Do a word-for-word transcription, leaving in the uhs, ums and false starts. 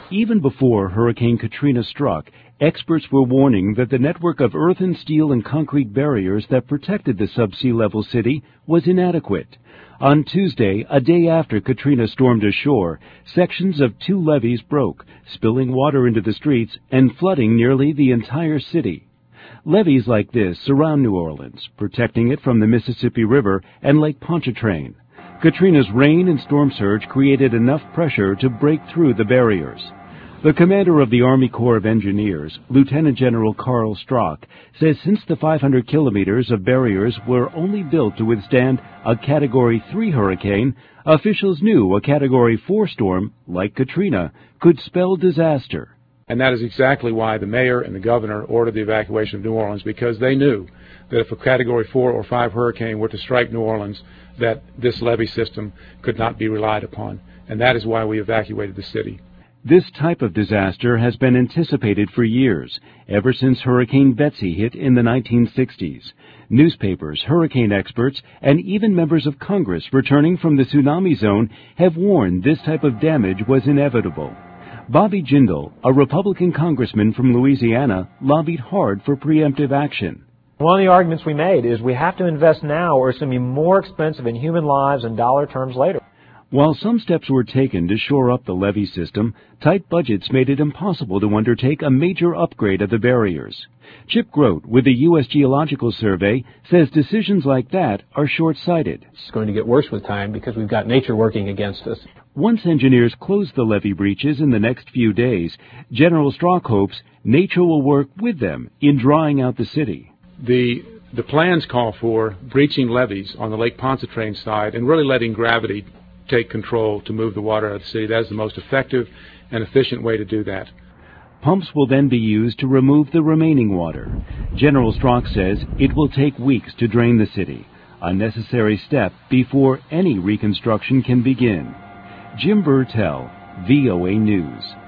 Even before Hurricane Katrina struck, experts were warning that the network of earthen, steel, and concrete barriers that protected the sub-sea level city was inadequate. On Tuesday, a day after Katrina stormed ashore, sections of two levees broke, spilling water into the streets and flooding nearly the entire city. Levees like this surround New Orleans, protecting it from the Mississippi River and Lake Pontchartrain. Katrina's rain and storm surge created enough pressure to break through the barriers. The commander of the Army Corps of Engineers, Lieutenant General Carl Strock, says since the five hundred kilometers of barriers were only built to withstand a Category three hurricane, officials knew a Category four storm, like Katrina, could spell disaster. And that is exactly why the mayor and the governor ordered the evacuation of New Orleans, because they knew that if a Category four or five hurricane were to strike New Orleans, that this levee system could not be relied upon. And that is why we evacuated the city. This type of disaster has been anticipated for years, ever since Hurricane Betsy hit in the nineteen sixties. Newspapers, hurricane experts, and even members of Congress returning from the tsunami zone have warned this type of damage was inevitable. Bobby Jindal, a Republican congressman from Louisiana, lobbied hard for preemptive action. One of the arguments we made is we have to invest now or it's going to be more expensive in human lives and dollar terms later. While some steps were taken to shore up the levee system, tight budgets made it impossible to undertake a major upgrade of the barriers. Chip Grote with the U S Geological Survey says decisions like that are short-sighted. It's going to get worse with time because we've got nature working against us. Once engineers close the levee breaches in the next few days, General Strock hopes nature will work with them in drying out the city. The the plans call for breaching levees on the Lake Pontchartrain side and really letting gravity take control to move the water out of the city. That is the most effective and efficient way to do that. Pumps will then be used to remove the remaining water. General Strock says it will take weeks to drain the city, a necessary step before any reconstruction can begin. Jim Burtell, V O A News.